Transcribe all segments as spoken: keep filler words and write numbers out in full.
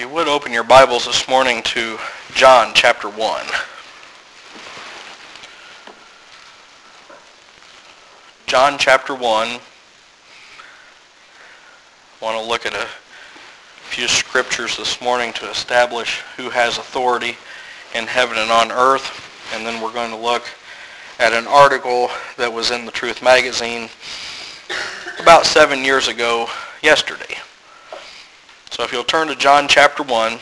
you would open your Bibles this morning to John chapter one. John chapter one. I want to look at a few scriptures this morning to establish who has authority in heaven and on earth. And then we're going to look at an article that was in the Truth magazine about seven years ago yesterday. So if you'll turn to John chapter one,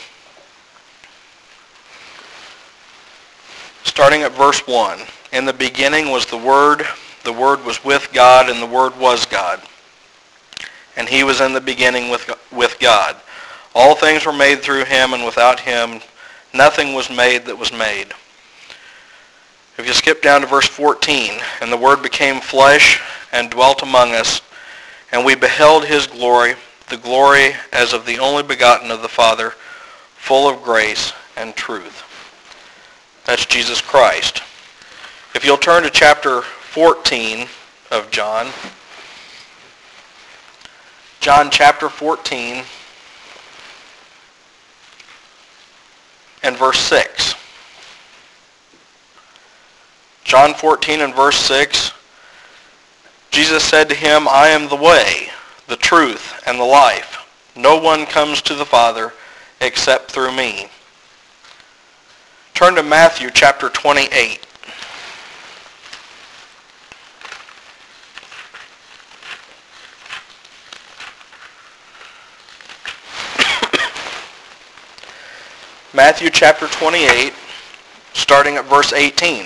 starting at verse one. In the beginning was the Word, the Word was with God, and the Word was God. And he was in the beginning with, with God. All things were made through him, and without him nothing was made that was made. If you skip down to verse fourteen, and the Word became flesh and dwelt among us, and we beheld his glory, the glory as of the only begotten of the Father, full of grace and truth. That's Jesus Christ. If you'll turn to chapter fourteen of John, John chapter fourteen and verse six. John fourteen and verse six, Jesus said to him, I am the way, the truth, and the life. No one comes to the Father except through me. Turn to Matthew chapter twenty-eight. Matthew chapter twenty-eight, starting at verse eighteen.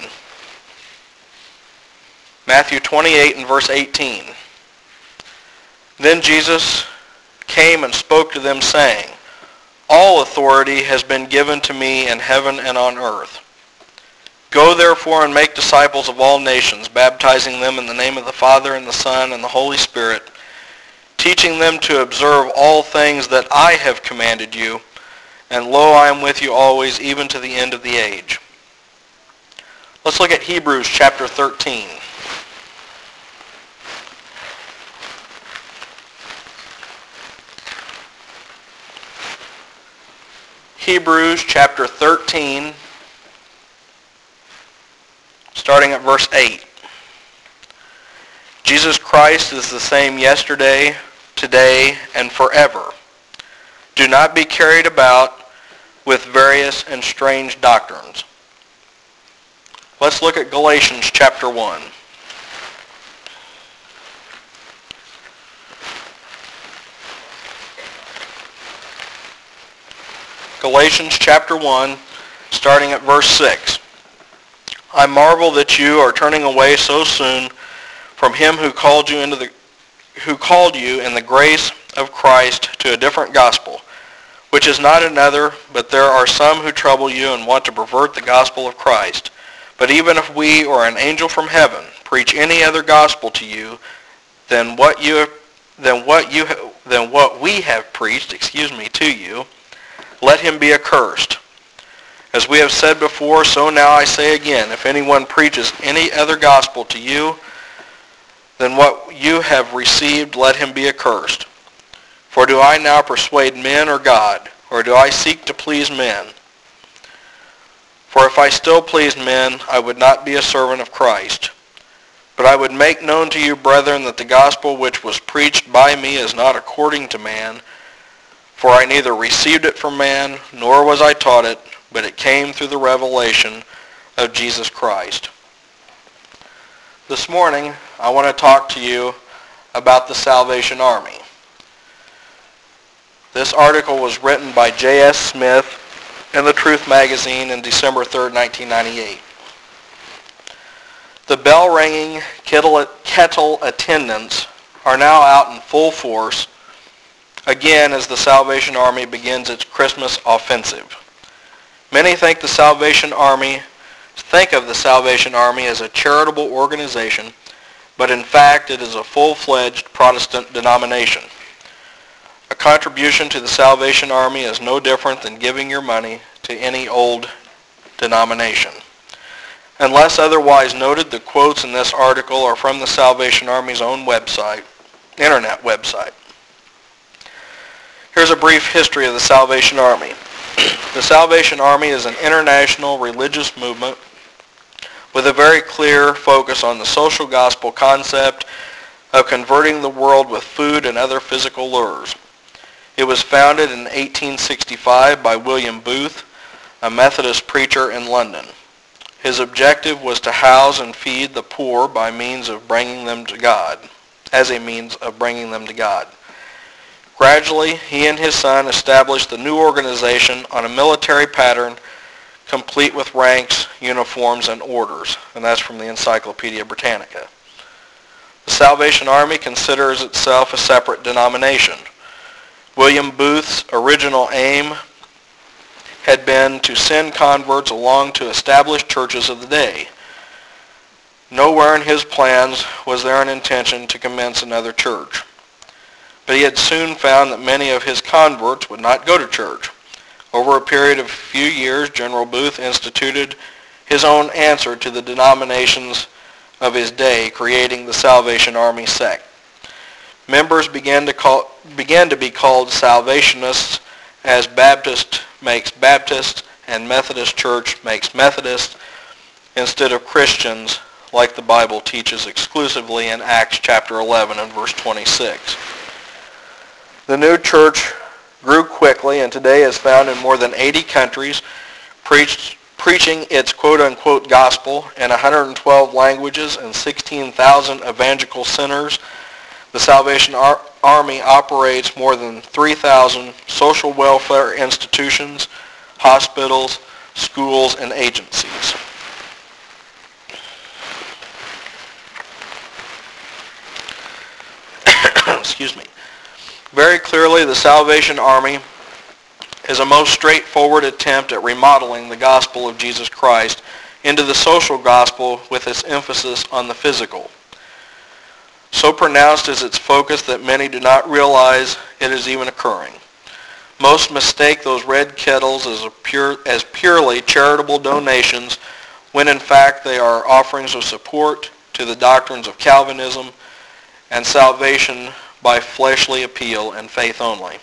Matthew twenty-eight and verse eighteen. Then Jesus came and spoke to them, saying, All authority has been given to me in heaven and on earth. Go therefore and make disciples of all nations, baptizing them in the name of the Father and the Son and the Holy Spirit, teaching them to observe all things that I have commanded you, and lo, I am with you always, even to the end of the age. Let's look at Hebrews chapter thirteen. Hebrews chapter thirteen, starting at verse eight. Jesus Christ is the same yesterday, today, and forever. Do not be carried about with various and strange doctrines. Let's look at Galatians chapter one. Galatians chapter one, starting at verse six. I marvel that you are turning away so soon from him who called you into the who called you in the grace of Christ to a different gospel, which is not another, but there are some who trouble you and want to pervert the gospel of Christ. But even if we or an angel from heaven preach any other gospel to you than what you than what you than what we have preached, excuse me, to you, let him be accursed. As we have said before, so now I say again, if anyone preaches any other gospel to you than what you have received, let him be accursed. For do I now persuade men or God, or do I seek to please men? For if I still pleased men, I would not be a servant of Christ. But I would make known to you, brethren, that the gospel which was preached by me is not according to man, for I neither received it from man, nor was I taught it, but it came through the revelation of Jesus Christ. This morning, I want to talk to you about the Salvation Army. This article was written by J S Smith in the Truth magazine in December third, nineteen ninety-eight. The bell-ringing kettle, kettle attendants are now out in full force again as the Salvation Army begins its Christmas offensive. Many think the Salvation Army think of the Salvation Army as a charitable organization, but in fact it is a full-fledged Protestant denomination. A contribution to the Salvation Army is no different than giving your money to any old denomination. Unless otherwise noted, the quotes in this article are from the Salvation Army's own website, internet website. Here's a brief history of the Salvation Army. The Salvation Army is an international religious movement with a very clear focus on the social gospel concept of converting the world with food and other physical lures. It was founded in eighteen sixty-five by William Booth, a Methodist preacher in London. His objective was to house and feed the poor by means of bringing them to God, as a means of bringing them to God. Gradually, he and his son established the new organization on a military pattern, complete with ranks, uniforms, and orders, and that's from the Encyclopedia Britannica. The Salvation Army considers itself a separate denomination. William Booth's original aim had been to send converts along to established churches of the day. Nowhere in his plans was there an intention to commence another church. But he had soon found that many of his converts would not go to church. Over a period of a few years, General Booth instituted his own answer to the denominations of his day, creating the Salvation Army sect. Members began to, call, began to be called Salvationists, as Baptist makes Baptist and Methodist Church makes Methodist, instead of Christians like the Bible teaches exclusively in Acts chapter eleven and verse twenty-six. The new church grew quickly and today is found in more than eighty countries, preached, preaching its quote-unquote gospel in one hundred twelve languages and sixteen thousand evangelical centers. The Salvation Ar- Army operates more than three thousand social welfare institutions, hospitals, schools, and agencies. Excuse me. Very clearly, the Salvation Army is a most straightforward attempt at remodeling the gospel of Jesus Christ into the social gospel with its emphasis on the physical. So pronounced is its focus that many do not realize it is even occurring. Most mistake those red kettles as, a pure, as purely charitable donations when in fact they are offerings of support to the doctrines of Calvinism and salvation by fleshly appeal and faith only.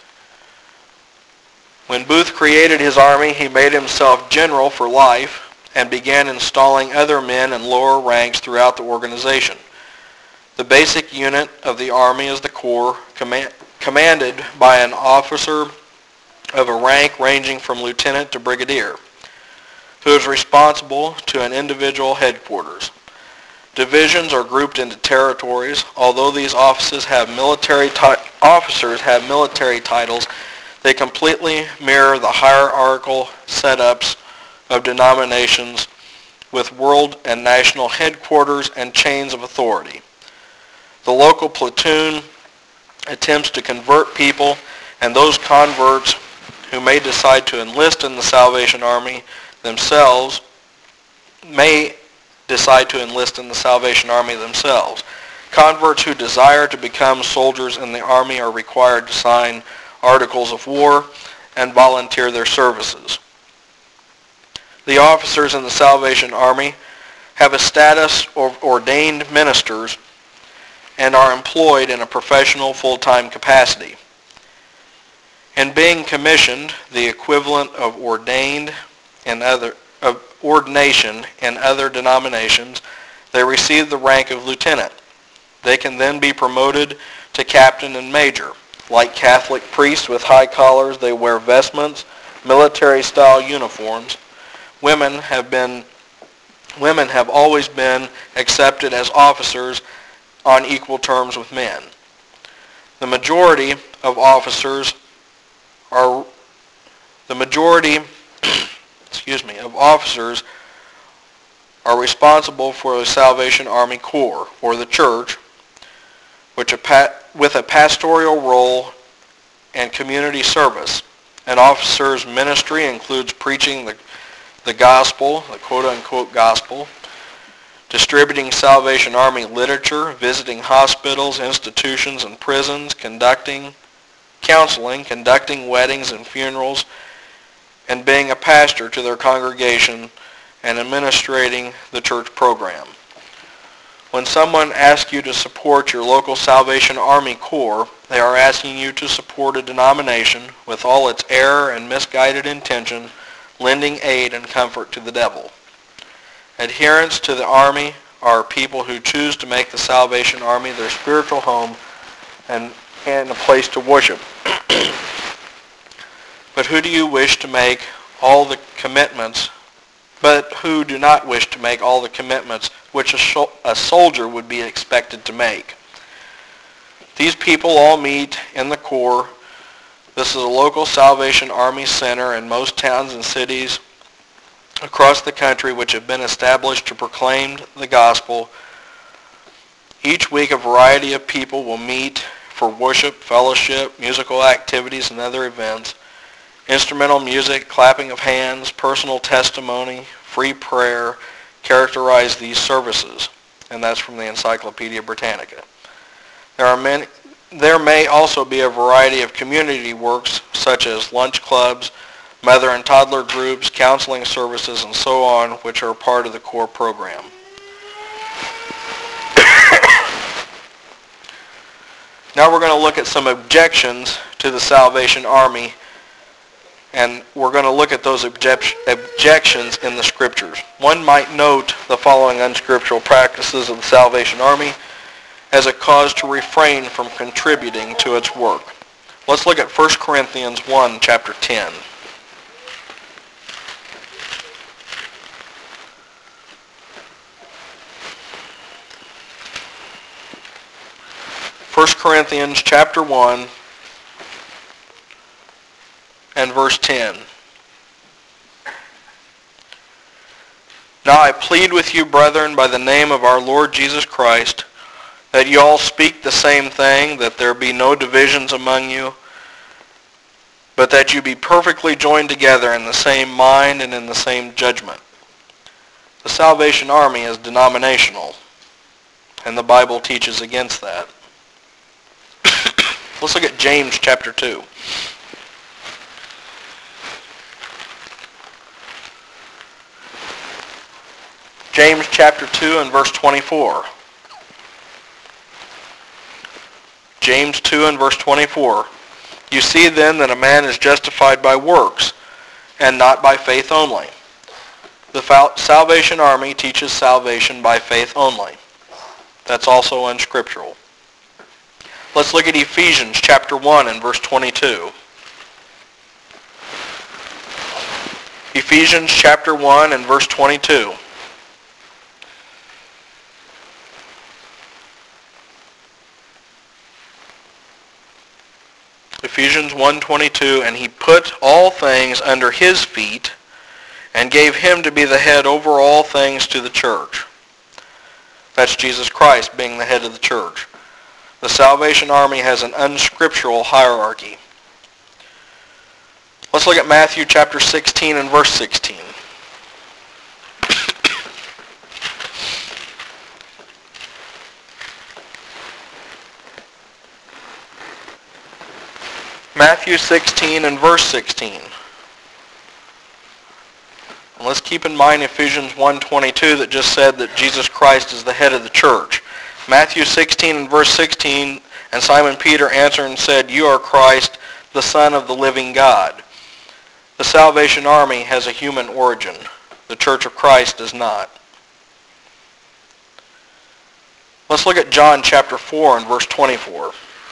When Booth created his army, he made himself general for life and began installing other men in lower ranks throughout the organization. The basic unit of the army is the Corps, command, commanded by an officer of a rank ranging from lieutenant to brigadier, who is responsible to an individual headquarters. Divisions are grouped into territories. Although these offices have military ti- officers have military titles, they completely mirror the hierarchical setups of denominations with world and national headquarters and chains of authority. The local platoon attempts to convert people, and those converts who may decide to enlist in the Salvation Army themselves may decide to enlist in the Salvation Army themselves. Converts who desire to become soldiers in the Army are required to sign articles of war and volunteer their services. The officers in the Salvation Army have a status of ordained ministers and are employed in a professional full-time capacity. In being commissioned, the equivalent of ordained in other of ordination in other denominations, they receive the rank of lieutenant. They can then be promoted to captain and major. Like Catholic priests with high collars, they wear vestments, military-style uniforms. Women have been women have always been accepted as officers on equal terms with men. The majority of officers are the majority excuse me, of officers are responsible for the Salvation Army Corps, or the church, which a pa- with a pastoral role and community service. An officer's ministry includes preaching the, the gospel, the quote-unquote gospel, distributing Salvation Army literature, visiting hospitals, institutions, and prisons, conducting counseling, conducting weddings and funerals, and being a pastor to their congregation and administrating the church program. When someone asks you to support your local Salvation Army Corps, They are asking you to support a denomination with all its error and misguided intention, lending aid and comfort to the devil. Adherents to the army are people who choose to make the Salvation Army their spiritual home and, and a place to worship. But who do you wish to make all the commitments, but who do not wish to make all the commitments which a, sh- a soldier would be expected to make? These people all meet in the Corps. This is a local Salvation Army center in most towns and cities across the country which have been established to proclaim the gospel. Each week a variety of people will meet for worship, fellowship, musical activities, and other events. Instrumental music, clapping of hands, personal testimony, free prayer characterize these services, and that's from the Encyclopedia Britannica. There are many, there may also be a variety of community works such as lunch clubs, mother and toddler groups, counseling services, and so on, which are part of the core program. Now we're going to look at some objections to the Salvation Army, and we're going to look at those object- objections in the Scriptures. One might note the following unscriptural practices of the Salvation Army as a cause to refrain from contributing to its work. Let's look at First Corinthians one, chapter ten. First Corinthians chapter one and verse ten. Now I plead with you, brethren, by the name of our Lord Jesus Christ, that you all speak the same thing, that there be no divisions among you, but that you be perfectly joined together in the same mind and in the same judgment. The Salvation Army is denominational, and the Bible teaches against that. Let's look at James chapter two. James chapter two and verse twenty-four. James two and verse twenty-four. You see then that a man is justified by works, and not by faith only. The Salvation Army teaches salvation by faith only. That's also unscriptural. Let's look at Ephesians chapter one and verse twenty-two. Ephesians chapter one and verse twenty-two. Ephesians one twenty-two, and he put all things under his feet and gave him to be the head over all things to the church. That's Jesus Christ being the head of the church. The Salvation Army has an unscriptural hierarchy. Let's look at Matthew chapter sixteen and verse sixteen. Matthew sixteen and verse sixteen. And let's keep in mind Ephesians one twenty-two that just said that Jesus Christ is the head of the church. Matthew sixteen and verse sixteen, and Simon Peter answered and said, You are Christ, the Son of the living God. The Salvation Army has a human origin. The Church of Christ does not. Let's look at John chapter four and verse twenty-four.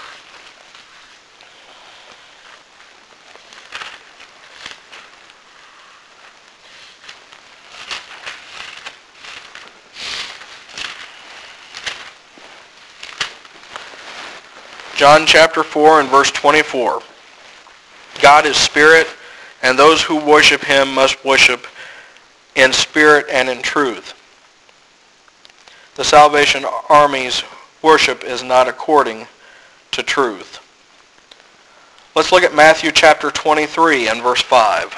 John chapter four and verse twenty-four. God is spirit, and those who worship him must worship in spirit and in truth. The Salvation Army's worship is not according to truth. Let's look at Matthew chapter twenty-three and verse five.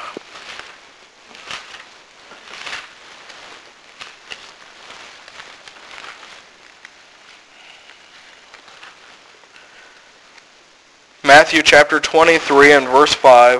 Matthew chapter twenty-three and verse five.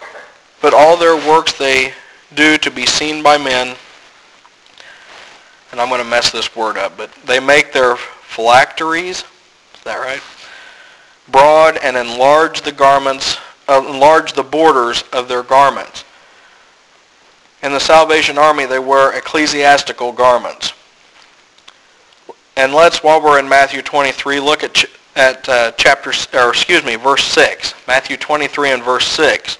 But all their works they do to be seen by men, and I'm going to mess this word up, but they make their phylacteries, is that right? Broad and enlarge the garments, uh, enlarge the borders of their garments. In the Salvation Army, they wear ecclesiastical garments. And let's, while we're in Matthew twenty-three, look at ch- at uh, chapter, or excuse me, verse six. Matthew twenty-three and verse six.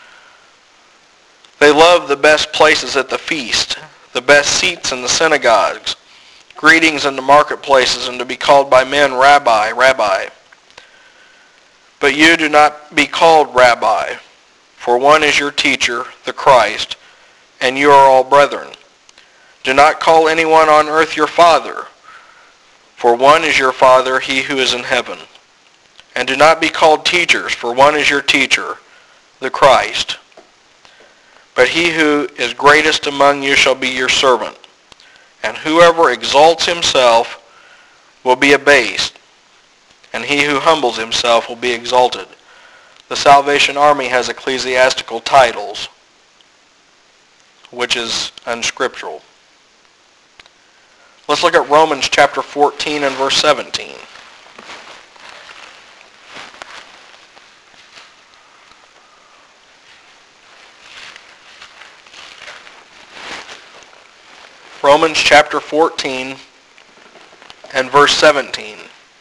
They love the best places at the feast, the best seats in the synagogues, greetings in the marketplaces, and to be called by men, Rabbi, Rabbi. But you do not be called Rabbi, for one is your teacher, the Christ, and you are all brethren. Do not call anyone on earth your father, for one is your Father, he who is in heaven. And do not be called teachers, for one is your teacher, the Christ. But he who is greatest among you shall be your servant. And whoever exalts himself will be abased, and he who humbles himself will be exalted. The Salvation Army has ecclesiastical titles, which is unscriptural. Let's look at Romans chapter fourteen and verse seventeen. Romans chapter fourteen and verse seventeen.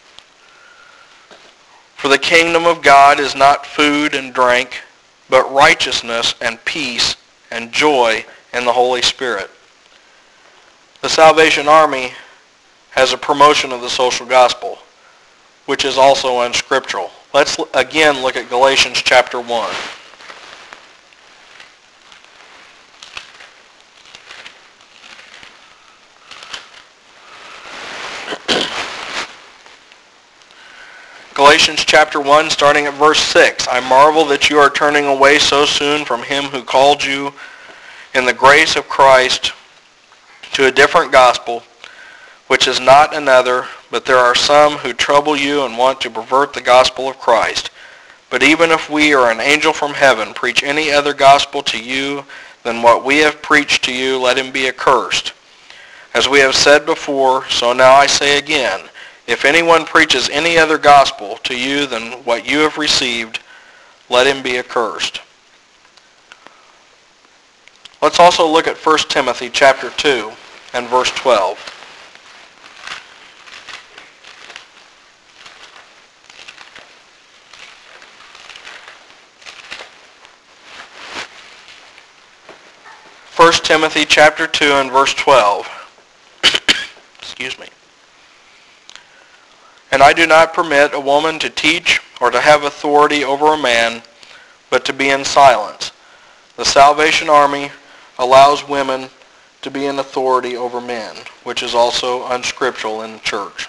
For the kingdom of God is not food and drink, but righteousness and peace and joy in the Holy Spirit. The Salvation Army has a promotion of the social gospel, which is also unscriptural. Let's again look at Galatians chapter one. Galatians chapter one, starting at verse six. I marvel that you are turning away so soon from him who called you in the grace of Christ to a different gospel, which is not another, but there are some who trouble you and want to pervert the gospel of Christ. But even if we or an angel from heaven preach any other gospel to you than what we have preached to you, let him be accursed. As we have said before, so now I say again, if anyone preaches any other gospel to you than what you have received, let him be accursed. Let's also look at First Timothy chapter two and verse twelve. First Timothy chapter two and verse twelve. Excuse me. And I do not permit a woman to teach or to have authority over a man, but to be in silence. The Salvation Army allows women to be in authority over men, which is also unscriptural in the church.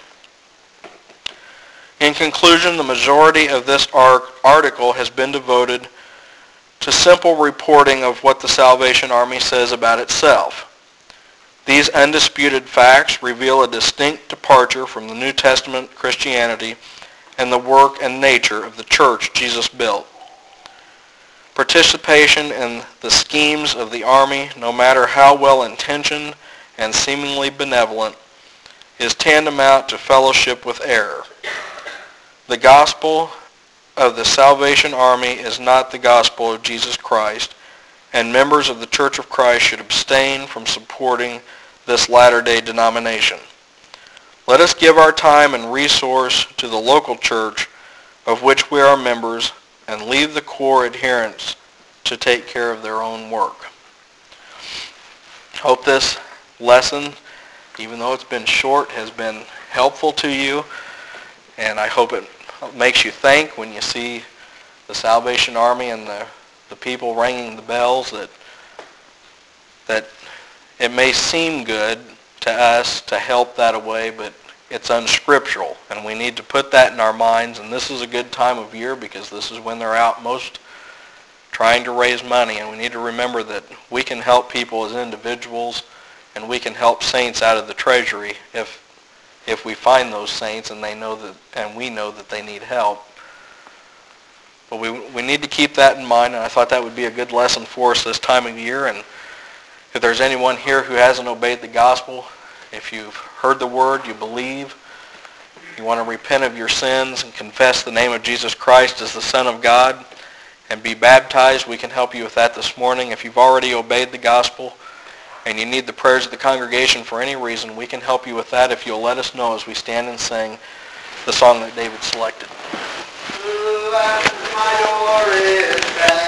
In conclusion, the majority of this article has been devoted to simple reporting of what the Salvation Army says about itself. These undisputed facts reveal a distinct departure from the New Testament Christianity and the work and nature of the church Jesus built. Participation in the schemes of the army, no matter how well-intentioned and seemingly benevolent, is tantamount to fellowship with error. The gospel of the Salvation Army is not the gospel of Jesus Christ, and members of the Church of Christ should abstain from supporting this latter-day denomination. Let us give our time and resource to the local church of which we are members and leave the core adherents to take care of their own work. Hope this lesson, even though it's been short, has been helpful to you, and I hope it makes you think when you see the Salvation Army and the, the people ringing the bells that that it may seem good to us to help that away, but it's unscriptural, and we need to put that in our minds. And this is a good time of year because this is when they're out most trying to raise money, and we need to remember that we can help people as individuals, and we can help saints out of the treasury if if we find those saints and they know that, and we know that they need help. But we we need to keep that in mind, and I thought that would be a good lesson for us this time of year. And if there's anyone here who hasn't obeyed the gospel, If you've heard the word, you believe, you want to repent of your sins and confess the name of Jesus Christ as the Son of God and be baptized, we can help you with that this morning. If you've already obeyed the gospel and you need the prayers of the congregation for any reason, we can help you with that if you'll let us know as we stand and sing the song that David selected. My door is